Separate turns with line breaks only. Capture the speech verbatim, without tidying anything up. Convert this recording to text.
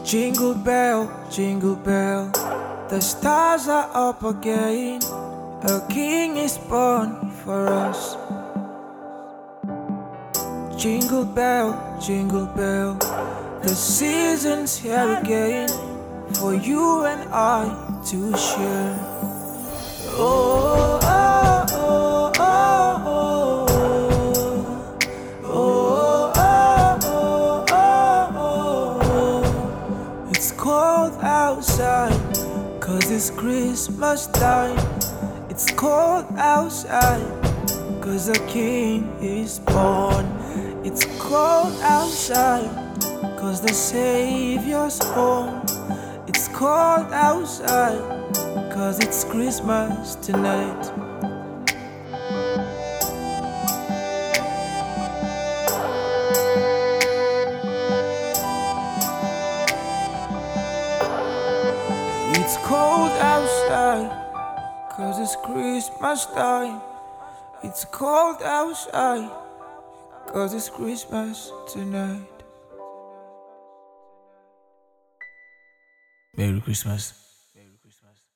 Jingle bell, jingle bell, the stars are up again. A king is born for us. Jingle bell, jingle bell, the season's here again for you and I to share. Oh, oh, oh, oh, oh. Oh, oh, oh, oh, oh. It's cold outside, cause it's Christmas time. It's cold outside, cause the king is born. It's cold outside, cause the Savior's home. It's cold outside, cause it's Christmas tonight. It's cold outside, cause it's Christmas time. It's cold outside, cause it's Christmas tonight. Merry Christmas.